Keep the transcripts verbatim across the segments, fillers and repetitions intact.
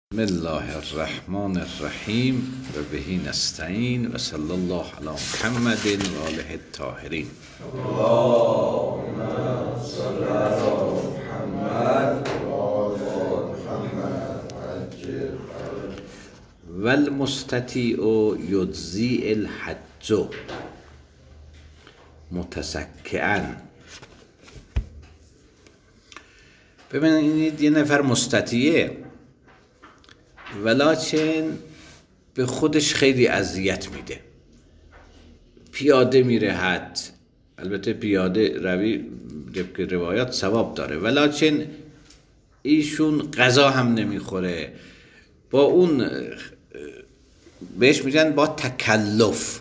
بسم الله الرحمن الرحیم و بهی نستعین و صلی الله علی محمد و آله الطاهرین. اللهم صل علی محمد و آل محمد عجل. و المستطیع یجزی الحج متسکئا. ببینید یه نفر مستطیعه ولیکن به خودش خیلی اذیت میده، پیاده میره حج، البته پیاده روی طبق روایات ثواب داره، ولیکن ایشون غذا هم نمیخوره، با اون بهش میگن با تکلف.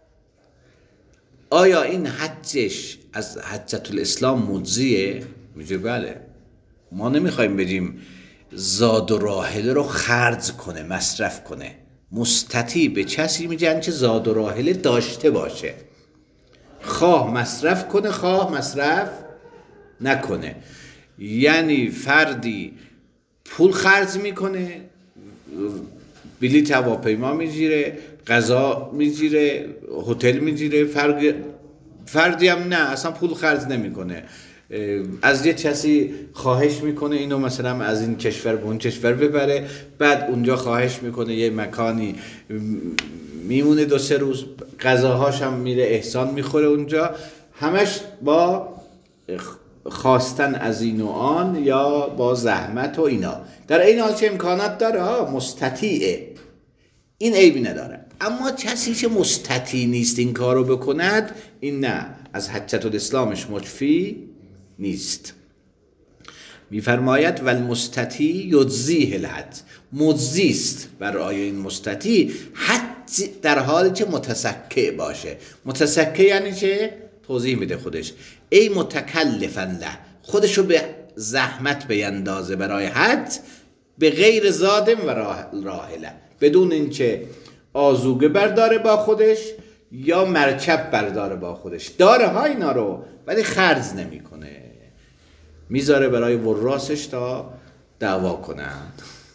آیا این حجش از حجة الاسلام مجزیه؟ میگه بله. ما نمیخوایم بگیم زاد و راحله رو خرج کنه، مصرف کنه. مستطیع به کسی میگن که زاد و راحله داشته باشه، خواه مصرف کنه خواه مصرف نکنه. یعنی فردی پول خرج میکنه، بلیط هواپیما میگیره، غذا میگیره، هتل میگیره، فرد فردی هم نه اصلا پول خرج نمیکنه، از یه کسی خواهش میکنه اینو مثلا از این کشور به اون کشور ببره، بعد اونجا خواهش میکنه یه مکانی میمونه دو سه روز، غذاهاش هم میره احسان میخوره اونجا، همش با خواستن از این و آن یا با زحمت و اینا. در این حال چه امکانات داره؟ ها مستطیعه، این عیبی نداره. اما کسی که مستطیع نیست این کارو بکند، این نه، از حجة الاسلامش مجفی نیست. میفرماید و المستطیع یجزیه الحج، مجزی است برای این مستطیع حج در حالی که متسکع باشه. متسکع یعنی چه؟ توضیح میده خودش، ای متکلفا له، خودشو به زحمت بیندازه برای حج، به غیر زادم و راحله، بدون اینکه آذوقه برداره با خودش یا مرکب برداره با خودش. داره ها اینا رو ولی خرج نمیکنه، میذاره برای وراسش تا دعوا کنن.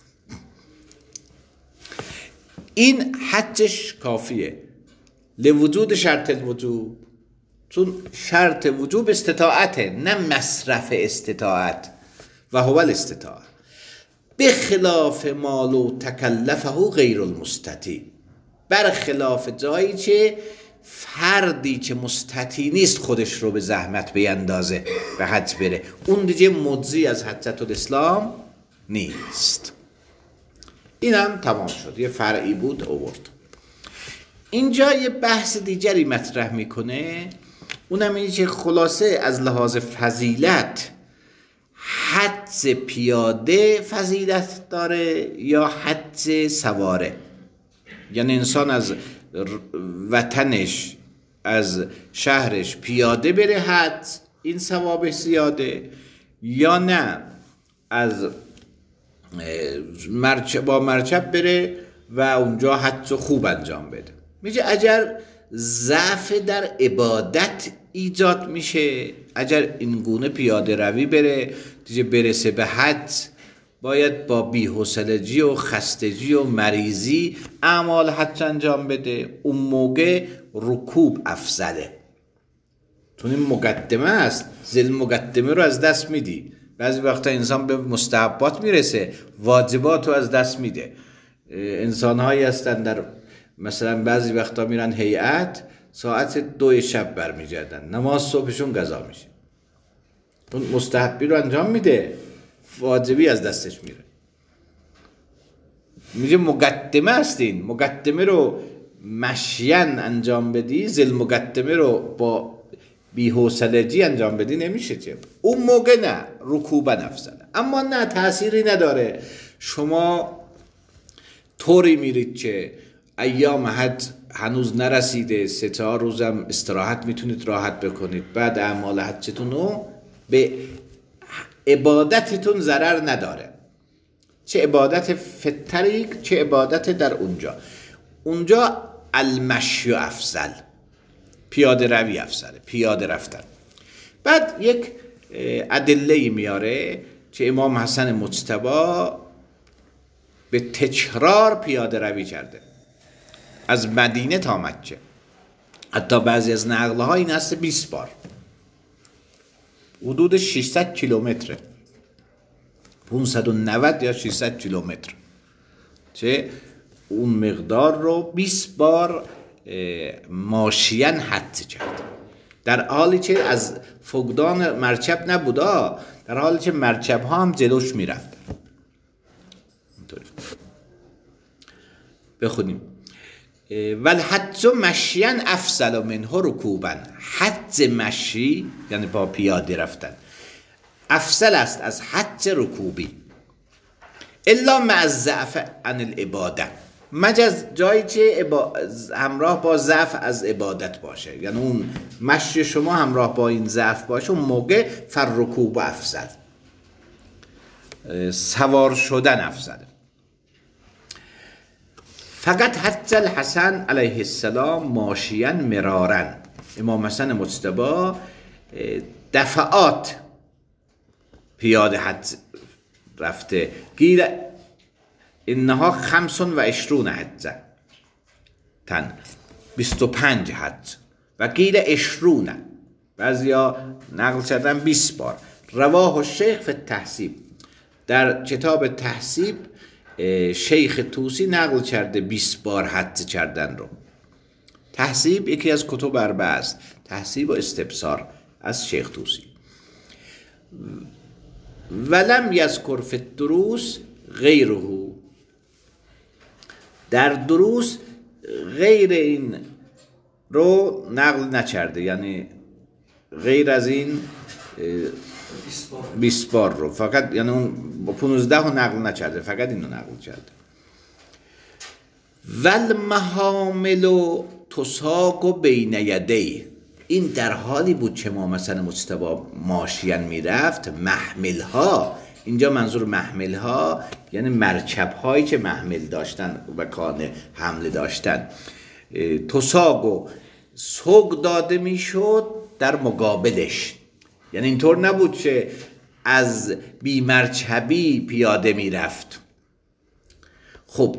این حجش کافیه لوجود شرط الوجوب، چون شرط وجوب استطاعته نه مصرف استطاعت، و هو الاستطاعت، به خلاف مالو تکلفه غیر المستطیع، بر خلاف جایی که فردی که مستطیع نیست خودش رو به زحمت بیندازه به حج بره، اون دیگه مجزی از حجة الاسلام نیست. اینم تمام شد، یه فرعی بود آورد. اینجا یه بحث دیگری مطرح میکنه، اونم اینه که خلاصه از لحاظ فضیلت حج پیاده فضیلت داره یا حج سواره؟ یعنی انسان از وطنش از شهرش پیاده بره حج، این ثوابش زیاده، یا نه از مرکب با مرکب بره و اونجا حج خوب انجام بده؟ میگه اگر ضعف در عبادت ایجاد میشه، اگر این گونه پیاده روی بره دیگه برسه به حج، باید با بی‌حوصلگی و خستگی و مریضی اعمال حج انجام بده، اون موقع رکوب افضله. چون این مقدمه است، ذل مقدمه رو از دست میدی. بعضی وقتا انسان به مستحبات میرسه، واجبات رو از دست میده. انسان هایی هستن در مثلا بعضی وقتا میرن هیئت، ساعت دو شب برمیگردن، نماز صبحشون قضا میشه، اون مستحبی رو انجام میده، واجبی از دستش میره. میگه مقدمه هستین، مقدمه رو مشین انجام بدی، ذل مقدمه رو با بی‌حوصلگی انجام بدی نمیشه چه. اون موقع نه، رکوبا افضل. اما نه، تأثیری نداره. شما طوری میرید که ایام حج هنوز نرسیده، سه چهار روزم استراحت میتونید راحت بکنید، بعد اعمال حجتون رو به عبادتتون ضرر نداره، چه عبادت فطریق چه عبادت در اونجا. اونجا المشی افضل، پیاده روی افضله، پیاده رفتن. بعد یک ادله میاره که امام حسن مجتبی به تکرار پیاده روی کرده از مدینه تا مکه. حتی بعضی از نقل‌ها این هست بیست بار، حدود ششصد کیلومتره، پانصد و نود یا ششصد کیلومتر، چه اون مقدار رو بیست بار ماشین حد کرد، در حالی که از فقدان مرکب نبودا، در حالی که مرکب ها هم جلوش میرفت. بخونیم ول حج مشین افضل منه رکوبا. حج مشی یعنی با پیاده رفتن افضل است از حج رکوبی. الا مع الضعف عن العباده، مگر جایی که همراه با ضعف از عبادت باشه، یعنی اون مشی شما همراه با این ضعف باشه، اون موقع فررکوب افضل، سوار شدن افضل. فقط حج الحسن علیه السلام ماشیاً مرارا. امام حسن مجتبی دفعات پیاده حج رفته. گیر اینها خمسون و عشرون حجه تن، بیست و پنج حج و گیر عشرون، بعضیا نقل کردن بیست بار. رواه الشیخ فی التحسیب، در کتاب تحسیب شیخ طوسی نقل کرده بیست بار حج کردن رو. تحسیب یکی از کتب اربعه است، تحسیب و استبصار از شیخ طوسی. ولم یذکر فی الدروس غیره، در دروس غیر این رو نقل نکرده، یعنی غیر از این بیست بار رو فقط، یعنی اون با پانزده رو نقل نکرده، فقط این رو نقل کرده. والمحامل تساق بین یدی، این در حالی بود که ما مثلا مجتبی ماشین میرفت، محمل ها، اینجا منظور محمل ها یعنی مرکب هایی که محمل داشتن و کان حمل داشتن، تساق و سوق داده میشد در مقابلش، یعنی اینطور نبود که از بی مرکبی پیاده میرفت. خب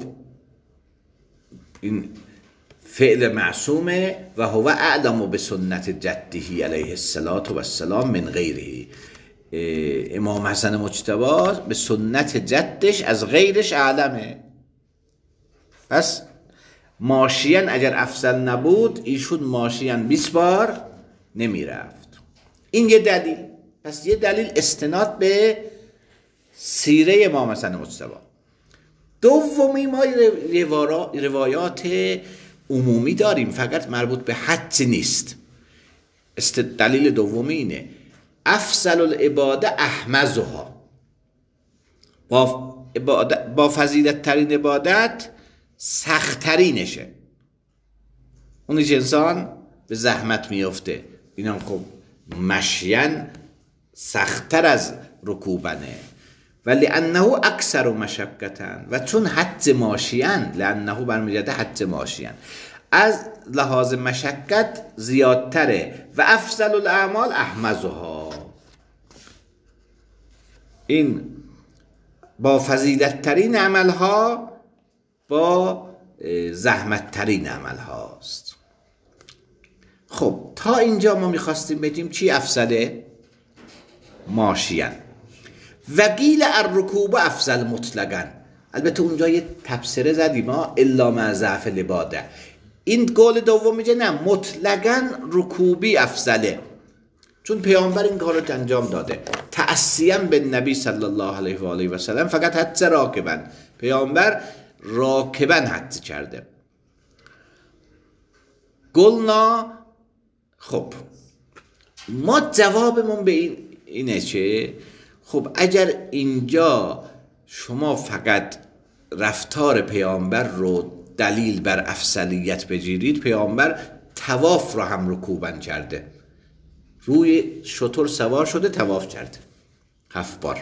این فعل معصومه و هو اعلم به سنت جده علیه السلام من غیره. امام حسن مجتبی به سنت جدش از غیرش اعلمه. پس ماشین اگر افضل نبود ایشون ماشین بیست بار نمی رفت. این یه دلیل. پس یه دلیل استناد به سیره امام حسن مجتبی. دومی ما روایات عمومی داریم، فقط مربوط به حج نیست. دلیل دومی اینه افضل العباده احمزها، با, با فضیلت ترین عبادت سخت ترینشه، اونی که انسان به زحمت میفته. اینا خب مشین سختتر از رکوبنه، ولی انه اکثر مشقتن، و چون حج ماشین لانه برمیگرده حج ماشین از لحاظ مشقت زیادتره. و افضل الاعمال احمزها، این با فضیلت ترین عمل ها با زحمت ترین عمل هاست. خب تا اینجا ما میخواستیم بگیم چی افضله؟ ماشین. و قیل الرکوب افضل مطلقاً، البته اونجا یه تبصره زدیم ها الا مع ضعف العباده. این قول دوم میگه نه مطلقاً رکوبی افضله، چون پیامبر این کار رو انجام داده تأسیاً به نبی صلی الله علیه و آله و سلم. فقط حج راکباً، پیامبر راکباً حج کرده. قلنا، خب ما جوابمون به این اینه که خب اگر اینجا شما فقط رفتار پیامبر رو دلیل بر افضلیت بگیرید، پیامبر طواف رو هم رکوبن کرده، روی شتر سوار شده طواف کرده هفت بار.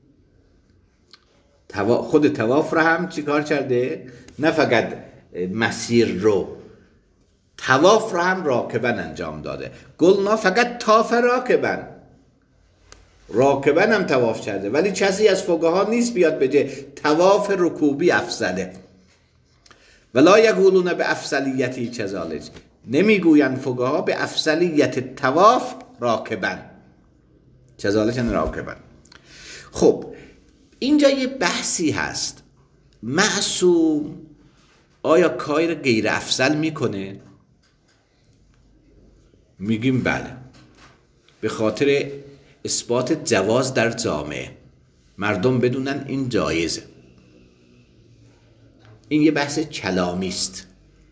خود طواف رو هم چی کار کرده؟ نه فقط مسیر رو، طواف رو هم راکبن انجام داده. گلنا فقط طاف راکبن، راکبا هم طواف کرده، ولی کسی از فقها نیست بیاد بگه طواف رکوبی افضله. ولا یقولون به افضلیتی کذالک، نمیگویند فقها به افضلیت طواف راکبا، کذالک راکبا. خب اینجا یه بحثی هست، معصوم آیا کار غیر افضل میکنه؟ میگیم بله، به خاطر اثبات جواز در جامعه، مردم بدونن این جایزه. این یه بحث کلامی است،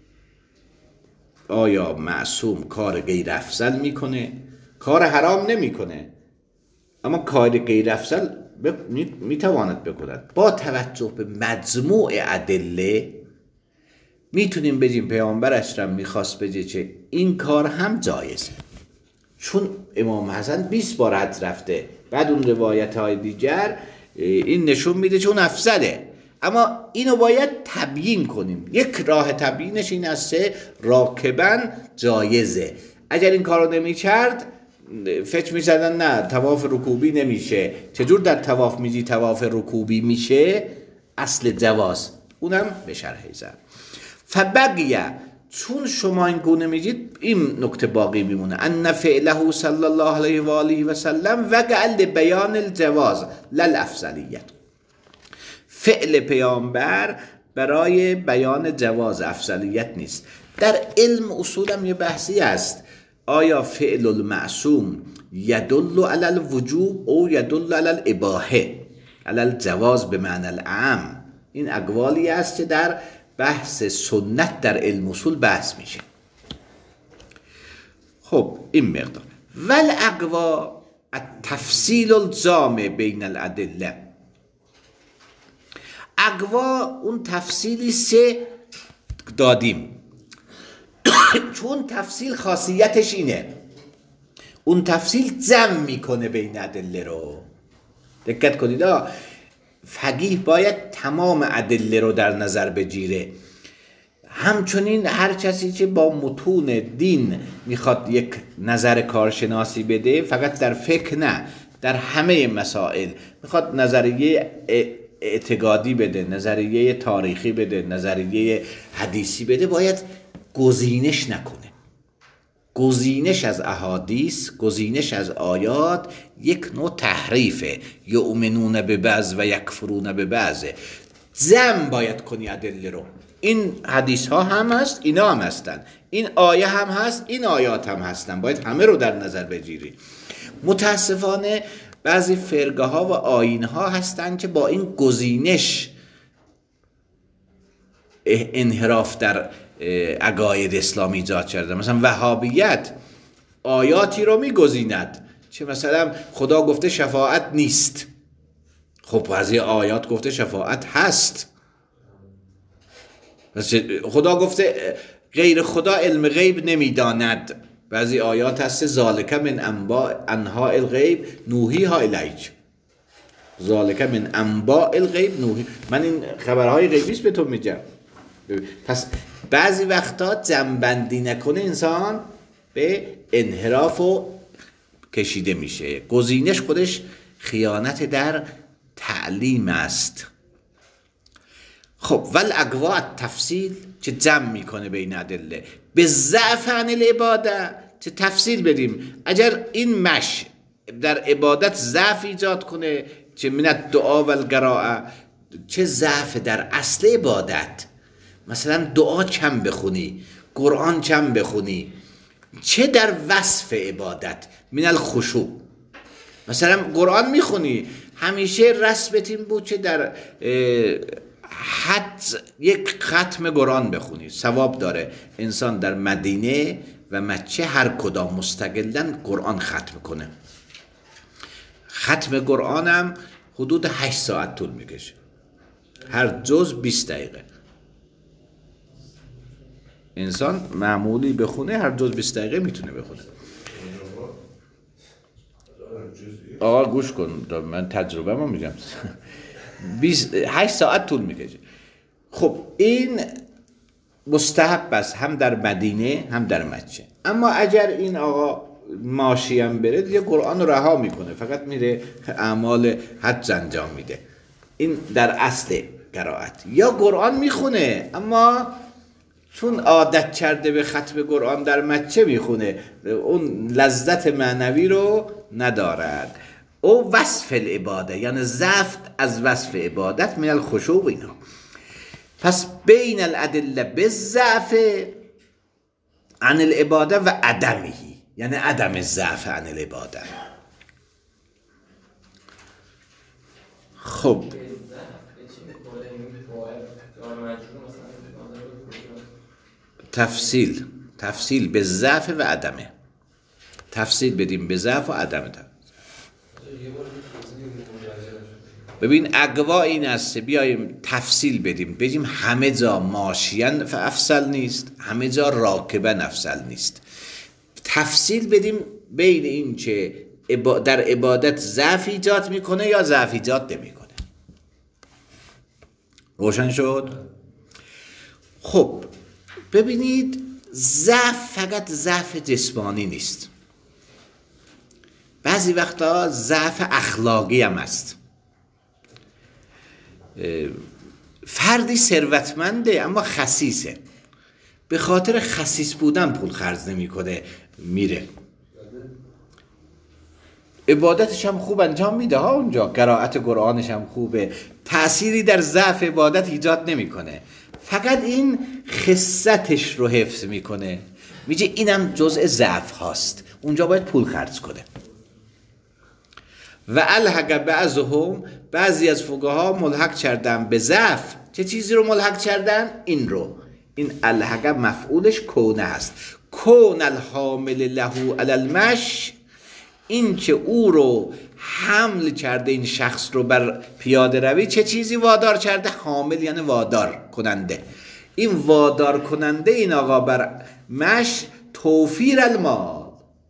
آیا معصوم کار غیر افضل میکنه؟ کار حرام نمیکنه، اما کار غیر افضل میتواند بکند. با توجه به مجموع ادله میتونیم بگیم پیامبر اکرم میخواست بگه که این کار هم جایزه، چون امام حسن بیست بار حج رفته. بعد اون روایت های دیگر این نشون میده چون افضله، اما اینو باید تبیین کنیم. یک راه تبیینش این است که راکباً جایزه. اگر این کارو نمیکرد فکر می‌کردن نه طواف رکوبی نمیشه. چجور در طواف میگی طواف رکوبی میشه؟ اصل جواز، اونم به شرح زد. فبقیه، چون شما این گونه میگید این نکته باقی میمونه، ان فعله صلی الله علیه و آله و سلم وقع لبیان الجواز للافضلیت، فعل پیامبر برای بیان جواز افضلیت نیست. در علم اصولم یه بحثی است، آیا فعل المعصوم یدل علی الوجوب او یدل علی الاباحه، علی الجواز به معنی العام. این اقوالی است که در بحث سنت در علم اصول بحث میشه. خب این مقدار. والاقوا التفصیل الجامع بین الادله، اقوا اون تفصیلی سه دادیم چون تفصیل خاصیتش اینه، اون تفصیل جمع میکنه بین ادله رو. دقت کنید، فقیه باید تمام ادله رو در نظر بگیره. همچنین هر کسی که با متون دین میخواد یک نظر کارشناسی بده، فقط در فقه نه، در همه مسائل میخواد نظریه اعتقادی بده، نظریه تاریخی بده، نظریه حدیثی بده، باید گزینش نکنه. گزینش از احادیث، گزینش از آیات یک نوع تحریفه. یؤمنون به بعض و یکفرون به بعض. جمع باید کنی ادله رو. این حدیث ها هم هست، اینا هم هستن، این آیه هم هست، این آیات هم هستن، باید همه رو در نظر بگیری. متاسفانه بعضی فرقه ها و آیین ها هستن که با این گزینش انحراف در عقاید اسلامی ایجاد کرده. مثلا وهابیت آیاتی رو میگزیند چه مثلا خدا گفته شفاعت نیست، خب بعضی آیات گفته شفاعت هست. خدا گفته غیر خدا علم غیب نمیداند، بعضی آیات هست ذالک من انباء انها الغیب نوحی ها الیک، ذالک من انباء الغیب نوحی. من این خبرهای غیبیست به تو میگم. پس بعضی وقتا جمع‌بندی نکنه انسان به انحراف و کشیده میشه. گزینش خودش خیانت در تعلیم است. خب والاقوا التفصیل چه جمع میکنه بین ادله، به ضعف عن العباده چه تفصیل بدیم. اگر این مش در عبادت ضعف ایجاد کنه، چه من الدعا و القراءه، چه ضعف در اصل عبادت، مثلا دعا کم بخونی، قرآن کم بخونی، چه در وصف عبادت من الخشوع، مثلا قرآن میخونی همیشه رسمت این بود که در حد یک ختم قرآن بخونی، ثواب داره. انسان در مدینه و مکه هر کدام مستقلاً قرآن ختم کنه. ختم قرآن هم حدود هشت ساعت طول میکشه، هر جز بیست دقیقه. انسان معمولی بخونه هر جز بیست دقیقه میتونه بخونه. آقا گوش کن، من تجربه ما میگم. هشت ساعت طول میکشه. خب این مستحب است هم در مدینه هم در مکه. اما اگر این آقا ماشی هم بره دیگه قرآن رو رها میکنه، فقط میره اعمال حج انجام میده. این در اصل قرائت. یا قرآن میخونه اما چون عادت کرده به ختم قرآن در مچه میخونه، اون لذت معنوی رو ندارد. او وصف العباده، یعنی زفت از وصف عبادت من الخشوع اینا. پس بین الادله بالضعف عن العباده و عدمه، یعنی عدم الضعف عن العباده. خب تفصیل تفصیل به ضعف و عدمه، تفصیل بدیم به ضعف و عدم. ببین اقوا این است بیایم تفصیل بدیم، بگیم همه جا ماشیان افضل نیست، همه جا راکبن افضل نیست. تفصیل بدیم بین این که در عبادت ضعف ایجاد میکنه یا ضعف ایجاد نمیکنه. روشن شد؟ خب ببینید ضعف فقط ضعف جسمانی نیست، بعضی وقتا ضعف اخلاقی هم است. فردی ثروتمنده اما خسیسه، به خاطر خسیس بودن پول خرج نمیکنه، میره عبادتش هم خوب انجام میده ها، اونجا قرائت قرآنش هم خوبه، تأثیری در ضعف عبادت ایجاد نمیکنه، فقط این خصتش رو حفظ میکنه، میگه اینم جزء ضعف هاست، اونجا باید پول خرج کنه. و الحق بعضهم، بعضی از فقها ملحق کردن به ضعف. چه چیزی رو ملحق کردن؟ این رو. این الحق مفعولش کونه هست. کون الحامل له علی المش، این که او رو حمل کرده این شخص رو بر پیاده روی، چه چیزی وادار کرده؟ حامل یعنی وادار کننده. این وادار کننده این آقا بر مش توفیر المال،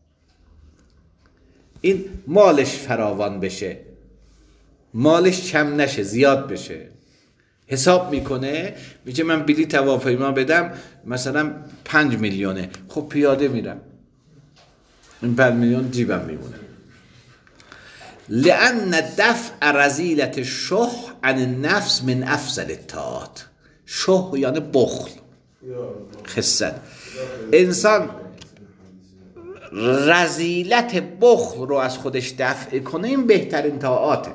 این مالش فراوان بشه، مالش کم نشه، زیاد بشه. حساب میکنه، میگه من بلیط هواپیما بدم مثلا پنج میلیونه، خب پیاده میرم، این پنج میلیون جیبم میمونه. لأن دفع رذیلت الشح عن النفس من افضل الطاعات. شح یعنی بخل، خست. انسان رذیلت بخل رو از دفع دفع کنه، این بهترین طاعاته.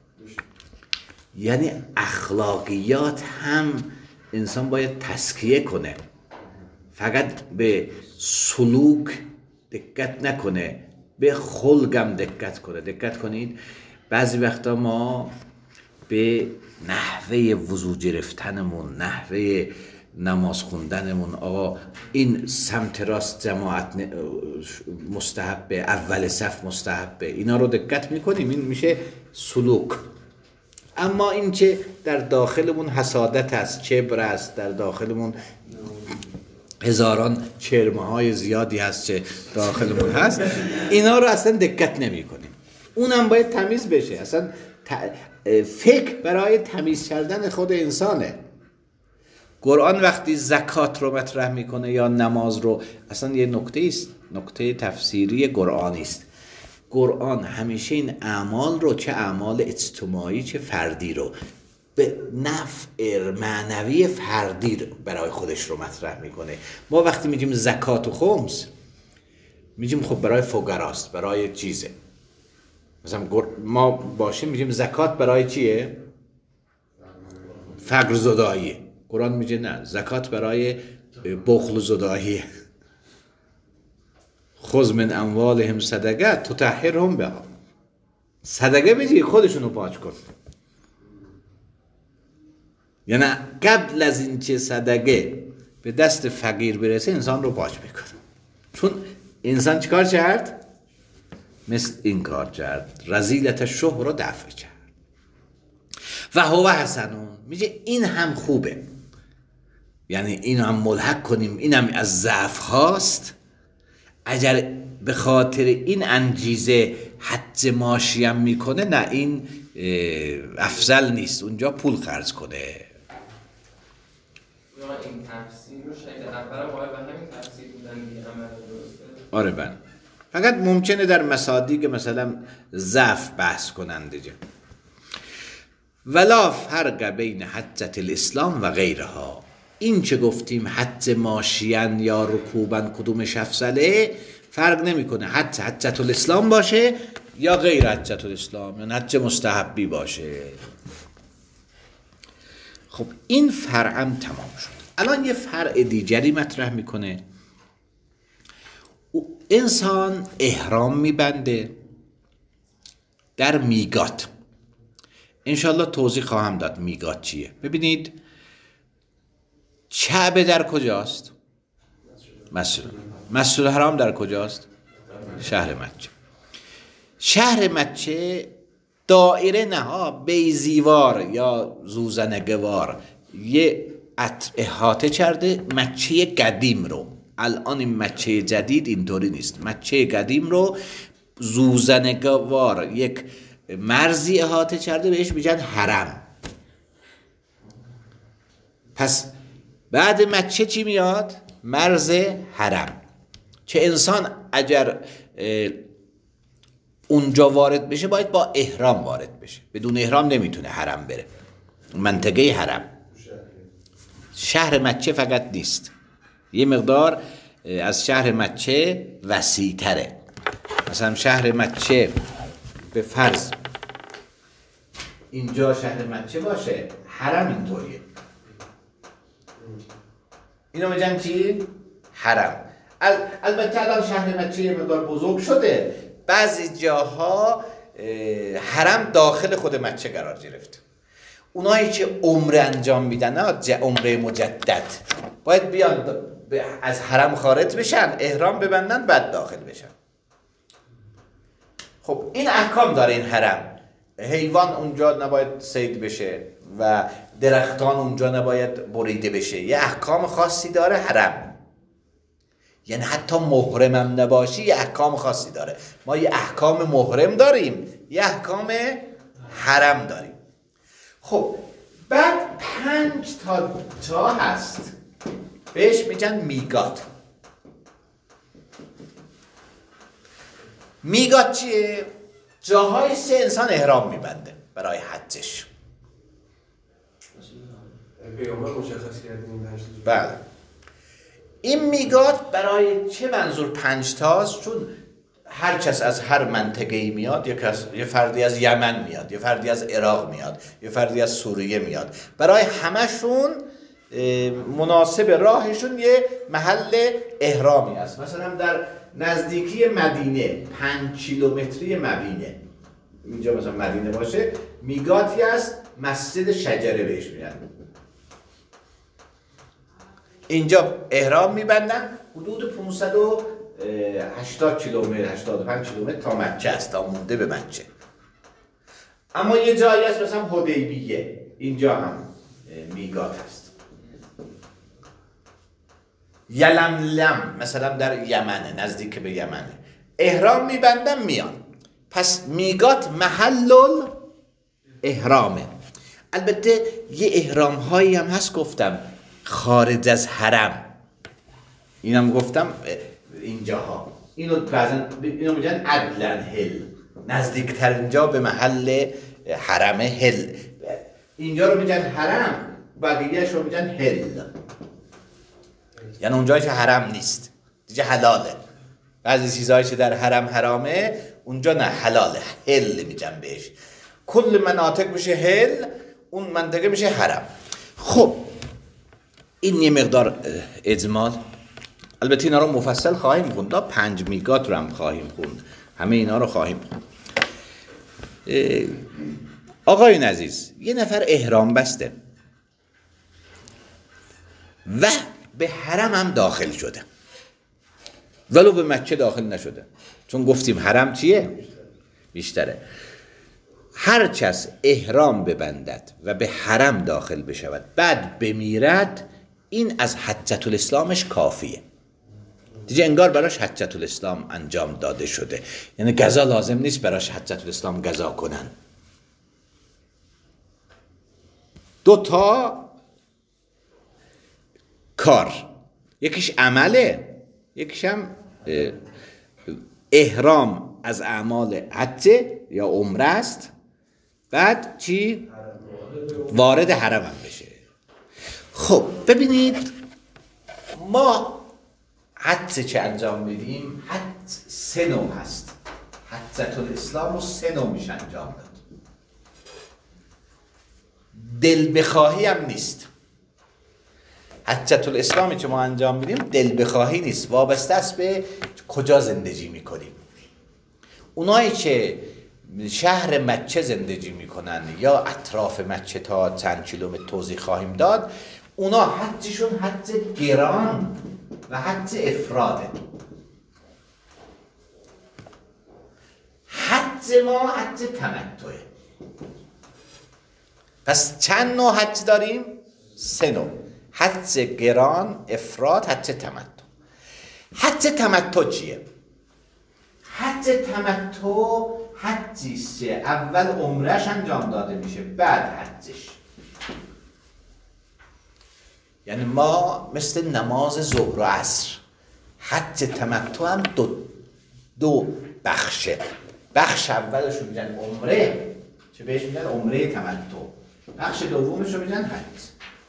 یعنی اخلاقیات هم انسان باید تزکیه کنه، فقط به سلوک دقت نکنه، به خلقم دقت کنه. دقت کنید بعضی وقتا ما به نحوه وضو گرفتنمون، نحوه نماز خوندنمون، آقا این سمت راست جماعت مستحبه، اول صف مستحبه، اینا رو دقت میکنیم، این میشه سلوک. اما این که در داخلمون حسادت است، کبر است، در داخلمون هزاران چرمه های زیادی هست که داخلمون هست، اینا رو اصلا دقت نمی کنیم. اونم باید تمیز بشه. اصلا فکر برای تمیز کردن خود انسانه. قرآن وقتی زکات رو مطرح میکنه یا نماز رو، اصلا یه نکته است، نکته تفسیری قرآنی است. قرآن همیشه این اعمال رو، چه اعمال اجتماعی چه فردی رو، به نفع معنوی فردی برای خودش رو مطرح میکنه. ما وقتی میگیم زکات و خمس، میگیم خب برای فقراست، برای چیزه. مثلا ما باشیم میگیم زکات برای چیه؟ فقر زداییه. قرآن میگه نه، زکات برای بخل زداییه. خذ من اموالهم صدقه تطهرهم بها. صدقه میگی خودشونو پاک کن. یعنی قبل از این چه صدقه به دست فقیر برسه انسان رو پاک میکنه. چون انسان چیکار کرد؟ مثل این کار کرد، رذیلت الشح رو دفع کرد. و هو حسنون، میگه این هم خوبه، یعنی این هم ملحق کنیم، این هم از ضعف هاست. اگر به خاطر این انگیزه حج ماشی هم میکنه، نه این افضل نیست، اونجا پول خرج کنه. این تفسیر رو شاید اول آقای به همین تفسیر بودن دیگه، عمل درسته؟ آره بله. فقط ممکنه در مصادیق مثلا ضعف بحث کننده جه. ولا فرق بین حجة الاسلام و غیرها. این چه گفتیم حج ماشیان یا رکوبن کدومش افضله فرق نمیکنه، حج حجة الاسلام باشه یا غیر حجة الاسلام، یعنی حج مستحبی باشه. خب این فرعم تمام شد. الان یه فرع دیگری مطرح میکنه. انسان احرام میبنده در میقات. انشالله توضیح خواهم داد میقات چیه. ببینید کعبه در کجاست؟ مسجد مسجد الحرام در کجاست؟ شهر مکه. شهر مکه دایره نها بیزیوار یا زوزنگوار یه احاطه کرده مکه قدیم رو. الان این مکه جدید اینطوری نیست. مکه قدیم رو زوزنگوار یک مرزی احاطه کرده، بهش میگن حرم. پس بعد مکه چی میاد؟ مرز حرم، که انسان اگر اونجا وارد بشه باید با احرام وارد بشه. بدون احرام نمیتونه حرم بره، منطقه حرم. شهر مکه فقط نیست، یه مقدار از شهر مکه وسیع تره. مثلا شهر مکه به فرض اینجا شهر مکه باشه، حرم اینطوریه. اینو میگن چی؟ حرم. البته الان شهر مکه یه مقدار بزرگ شده، بعضی جاها حرم داخل خود مکه قرار گرفته. اونایی که عمره انجام میدن، عمره مجدد، باید بیان از حرم خارج بشن، احرام ببندن، بعد داخل بشن. خب این احکام داره این حرم. حیوان اونجا نباید صید بشه و درختان اونجا نباید بریده بشه. یه احکام خاصی داره حرم. یعنی حتی محرمم نباشی یه احکام خاصی داره. ما یه احکام محرم داریم، یه احکام حرم داریم. خب بعد پنج تا جا هست بهش میگن میقات. میقات چیه؟ جاهایی که انسان احرام میبنده برای حجش. پیامبر مشخص کردیم این پنج تا. بله. این میقات برای چه منظور پنج تاست؟ چون هر کس از هر منطقه‌ای میاد، یک کس، یه فردی از یمن میاد، یه فردی از عراق میاد، یه فردی از سوریه میاد. برای همشون مناسب راهشون یه محل احرامی است. مثلا در نزدیکی مدینه پنج کیلومتری مدینه، اینجا مثلا مدینه باشه، میقاتی است، مسجد شجره بهش میگن. اینجا احرام میبندن. حدود پانصد و هشتاد کیلومتر، هشتاد و پنج کیلومتر تا مکه است، تا مونده به مکه. اما یه جایی هست مثلا حدیبیه، اینجا هم میقات هست. یلملم مثلا در یمنه، نزدیک به یمنه، احرام میبندن میان. پس میقات محل احرامه. البته یه احرام هایی هم هست گفتم خارج از حرم، اینم گفتم اینجاها. اینو بعضن اینو میگن عدلن هل، نزدیکتر اینجا به محل حرم هل. اینجا رو میگن حرم، بقیه‌اش رو میگن هل، یعنی اونجایی که حرم نیست دیگه حلاله. بعضی چیزایی که در حرم حرامه اونجا نه، حلاله، هل میگن بهش. کل مناطق میشه هل، اون منطقه میشه حرم. خب این یه مقدار اجمال. البته اینا رو مفصل خواهیم خوند، پنج میقات رو هم خواهیم خوند، همه اینا رو خواهیم خوند. آقایون عزیز، یه نفر احرام بسته و به حرم هم داخل شده، ولو به مکه داخل نشده، چون گفتیم حرم چیه؟ بیشتره. هر کس احرام ببندد و به حرم داخل بشود بعد بمیرد، این از حجة الاسلامش کافیه دیگه. انگار براش حجة الاسلام انجام داده شده، یعنی قضا لازم نیست براش حجة الاسلام قضا کنن. دو تا کار، یکیش عمله، یکیش هم احرام از اعمال حج یا عمره است، بعد چی؟ وارد حرم هم بشه. خب ببینید ما حج چه انجام بدیم؟ حج سه نوع هست. حجت الاسلام رو سه نوع میشه انجام داد. دل بخواهی هم نیست. حجت الاسلامی که ما انجام میدیم دل بخواهی نیست، وابسته است به کجا زندگی میکنیم. اونایی که شهر مکه زندگی میکنن یا اطراف مکه تا چند کیلومتر توضیح خواهیم داد، اونا حجشون حج گران و حج افراده. حج ما حج تمتعه. پس چند نوع حج داریم؟ سه نوع. حج گران، افراد، حج تمتع. حج تمتع چیه؟ حج تمتع حجیست که اول عمرش انجام داده میشه بعد حجش. یعنی ما مثل نماز ظهر و عصر، حج تمتع هم دو, دو بخشه. بخش اولش رو میگن عمره که بهش میگن عمره تمتع، بخش دومش رو میگن حج.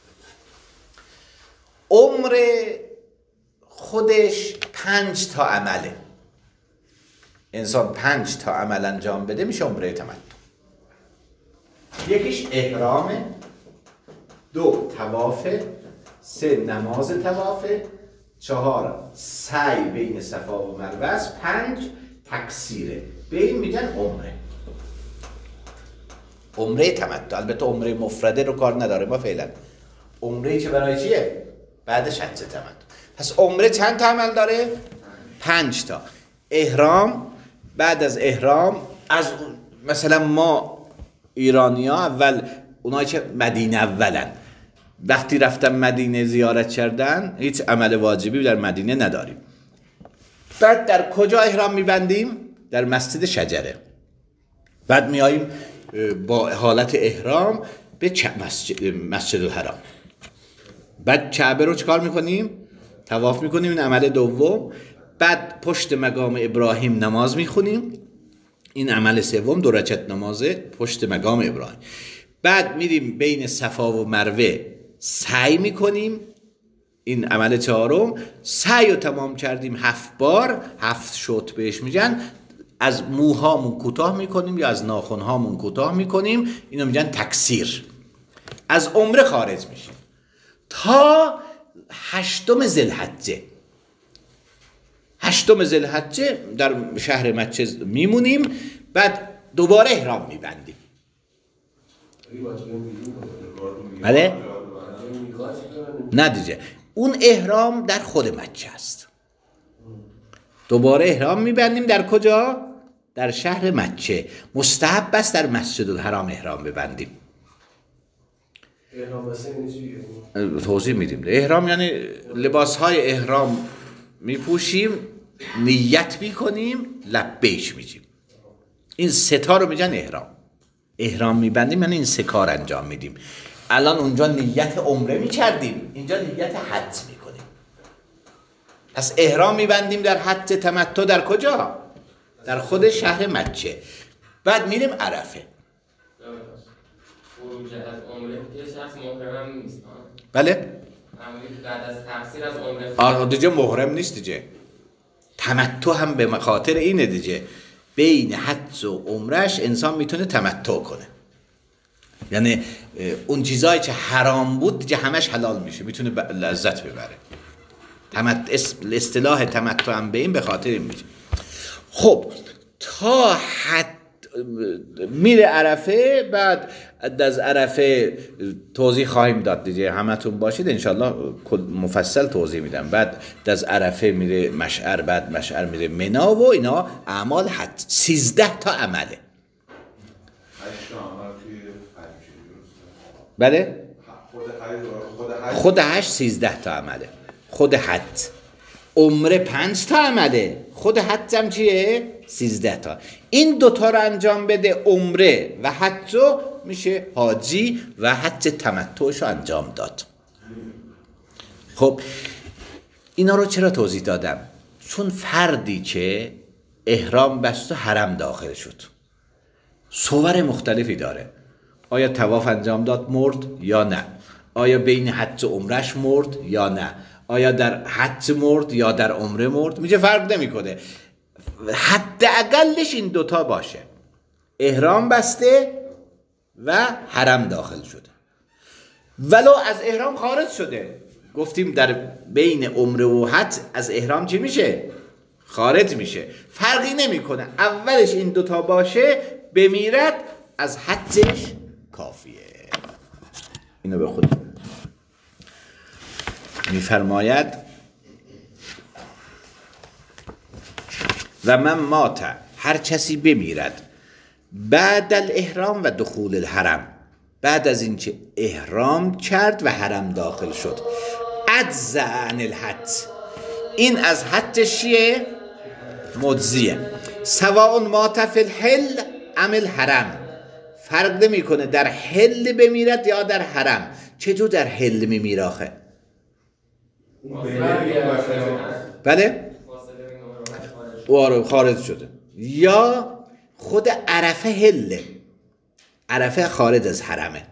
عمره خودش پنج تا عمله. انسان پنج تا عمل انجام بده میشه عمره تمتع. یکیش احرامه، دو طوافه، سه نماز طوافه، چهار سعی بین صفا و مروه است، پنج تکثیره. به این میگن عمره. عمره تمتع. البته عمره مفرده رو کار نداره ما فعلا. عمره که برای چیه؟ بعدش حج تمتع. پس عمره چند تا عمل داره؟ پنج تا. احرام، بعد از احرام از مثلا ما ایرانی ها اول اونایی که مدینه اولن وقتی رفتن مدینه زیارت کردن هیچ عمل واجبی در مدینه نداریم. بعد در کجا احرام میبندیم؟ در مسجد شجره. بعد میاییم با حالت احرام به مسجد, مسجد الحرام. بعد کعبه رو چکار میکنیم؟ طواف میکنیم، این عمل دوم. بعد پشت مقام ابراهیم نماز میخونیم، این عمل سوم، دو رکعت نماز پشت مقام ابراهیم. بعد میریم بین صفا و مروه سعی میکنیم، این عمل چهارم. سعی رو تمام کردیم هفت بار، هفت شوط بهش میگن. از موهامون کوتاه میکنیم یا از ناخنهامون کوتاه میکنیم، اینو میگن تکثیر. از عمره خارج میشیم تا هشتم ذوالحجه. هشتم ذوالحجه در شهر مکه میمونیم، بعد دوباره احرام میبندیم. بله؟ نه دیگه، اون احرام در خود مکه است. دوباره احرام میبندیم در کجا؟ در شهر مکه. مستحب است در مسجد الحرام احرام ببندیم. احرام مثلا توضیح میدیم. احرام یعنی لباس های احرام میپوشیم، نیت میکنیم، لبیک میگیم. این سه تا رو میگن احرام. احرام میبندیم یعنی این سه کار انجام میدیم. الان اونجا نیت عمره میکردیم، اینجا نیت حج میکنیم. پس احرام میبندیم در حج تمتع در کجا؟ در خود شهر مکه. بعد میریم عرفه. خروج از عمره یه شخص محرم نیست. بله؟ بعد از تفسیر از عمره آره دیگه محرم نیست دیگه. تمتع هم به خاطر اینه دیگه، بین حج و عمرش انسان میتونه تمتع کنه. یعنی اون چیزایی که حرام بود دیگه همش حلال میشه، میتونه لذت ببره. تمتع، اصطلاح تمتع هم به این به خاطر این میشه. خب تا حد میره عرفه. بعد از عرفه توضیح خواهیم داد دیگه، همتون باشید انشالله مفصل توضیح میدم. بعد از عرفه میره مشعر، بعد مشعر میره منا و اینا اعمال حج. سیزده تا عمله. بله؟ خود حج سیزده تا عمله. خود حج. عمره پنج تا عمله. خود حج هم چیه؟ سیزده تا. این دوتا رو انجام بده، عمره و حج رو، میشه حاجی و حج تمتعش رو انجام داد. خب اینا رو چرا توضیح دادم؟ چون فردی که احرام بست و حرم داخل شد، صور مختلفی داره. آیا طواف انجام داد مرد یا نه؟ آیا بین حج و عمرش مرد یا نه؟ آیا در حج مرد یا در عمره مرد؟ میگه فرق نمیکنه، حداقلش این دوتا باشه، احرام بسته و حرم داخل شده. ولو از احرام خارج شده، گفتیم در بین عمره و حج از احرام چی میشه؟ خارج میشه. فرقی نمیکنه، اولش این دوتا باشه، بمیرد از حجش کافیه. اینو به خود میفرماید و من مات، هر کسی بمیرد بعد الاحرام و دخول الحرم، بعد از اینکه احرام کرد و حرم داخل شد، اجزا عن الحج، این از حجش چیه؟ مجزیه. سواء مات فی الحل ام الحرم، فرق نمیکنه در حل بمیرد یا در حرم. چجور در حل میمیره آخه؟ بله؟ خارج شده. یا خود عرفه حله، عرفه خارج از حرمه.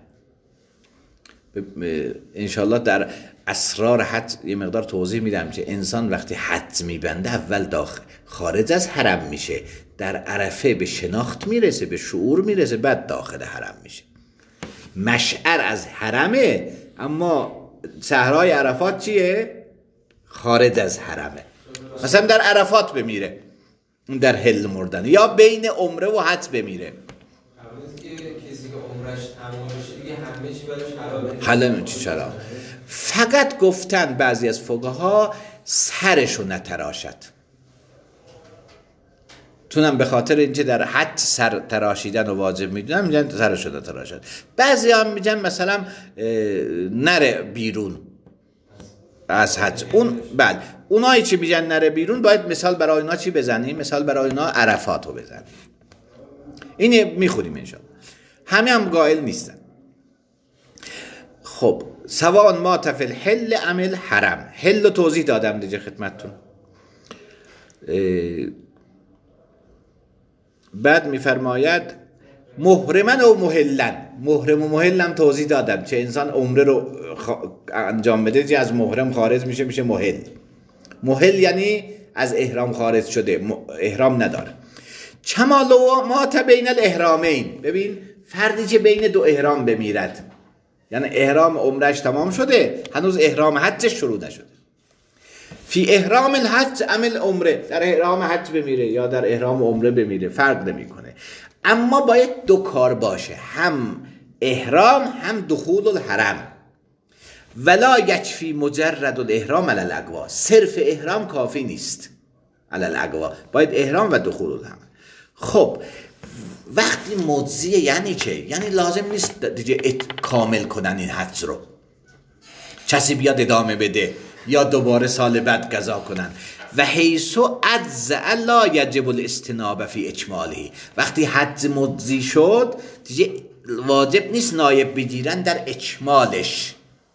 انشالله در اسرار حج یه مقدار توضیح میدم که انسان وقتی حج میبنده اول داخل خارج از حرم میشه، در عرفه به شناخت میرسه، به شعور میرسه، بعد داخل حرم میشه. مشعر از حرمه، اما صحرای عرفات چیه؟ خارج از حرمه. مثلا در عرفات بمیره، اون در حل مردن، یا بین عمره و حج بمیره. کسی که عمرش تمام بشه دیگه همه چی براش حلاله. حلاله چی چرا؟ فقط گفتن بعضی از فقها سرشو نتراشد، تونم به خاطر اینکه در حج سر تراشیدن و واجب میدونم میگن سرشو نتراشد. بعضی هم میگن مثلا نره بیرون از حج. اون بله، اونایی چی میگن نره بیرون، باید مثال برای اونا چی بزنیم؟ مثال برای اونا عرفاتو بزنیم. اینه میخوریم انشاءالله. همه هم قائل نیستن. خب سواء مات فی الحل ام الحرم، حل توضیح دادم دیگه خدمتتون. بعد میفرماید محرمن و محلن، محرم و محلن توضیح دادم که انسان عمره رو انجام بده که از محرم خارج میشه، میشه محل. محل یعنی از احرام خارج شده، احرام نداره. کمالو مات بین الاحرامین، ببین فردی که بین دو احرام بمیرد، یعنی احرام عمرش تمام شده، هنوز احرام حجش شروع نشده. فی احرام الحج عمل عمره، در احرام حج بمیره یا در احرام عمره بمیره، فرق نمیکنه. اما باید دو کار باشه، هم احرام هم دخول الحرم. ولا یکفی مجرد الاحرام علی الاقوا، صرف احرام کافی نیست. علی الاقوا باید احرام و دخول الحرم. خب وقتی مجزیه یعنی چه؟ یعنی لازم نیست دیگه کامل کنن این حج رو، کسی بیاد ادامه بده یا دوباره سال بعد قضا کنن. و حیثو اجزاء لا یجب الاستنابه فی اکماله، وقتی حج مجزی شد دیگه واجب نیست نایب بگیرن در اکمالش.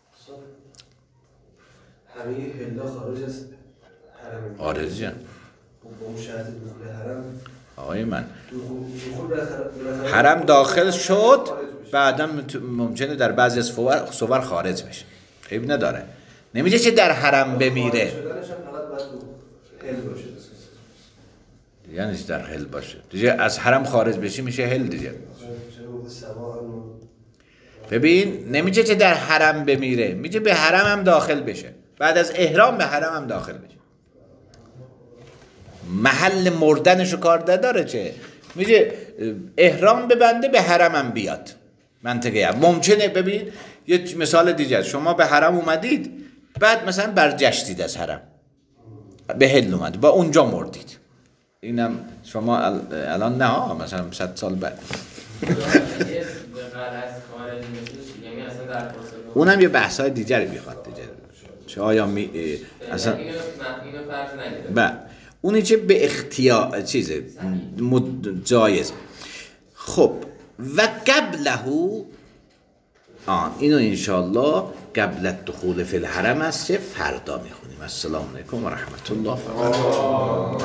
همه هلا خارج از حرم. آره جان. با اون شرط دخول حرم. آقای من دخول حرم داخل شد، بعدا ممکنه در بعضی از صور خارج بشه، عیب نداره. نمیشه چه در حرم بمیره، یعنی در حل باشه دیگه، از حرم خارج بشی میشه حل دیگه. ببین نمیشه چه در حرم بمیره، میگه به حرم هم داخل بشه، بعد از احرام به حرم هم داخل بشه. محل مردنشو کار نداره، چه میگه احرام ببنده به حرم هم بیاد. منطقه هم ممکنه. ببین یه مثال دیگه، شما به حرم اومدید، بعد مثلا برگشتید از حرم به حل اومدید، با اونجا مردید، اینم شما الان نه، مثلا صد سال بعد اونم یه بحث‌های دیگری میخواد دیگه، چه آیا می اصلا با اونی چه به اختیار چیزه جایز. خب و قبله آن اینو انشاءالله قبل الدخول فی الحرم است، فردا میخونیم. السلام علیکم و رحمت الله و برکاته.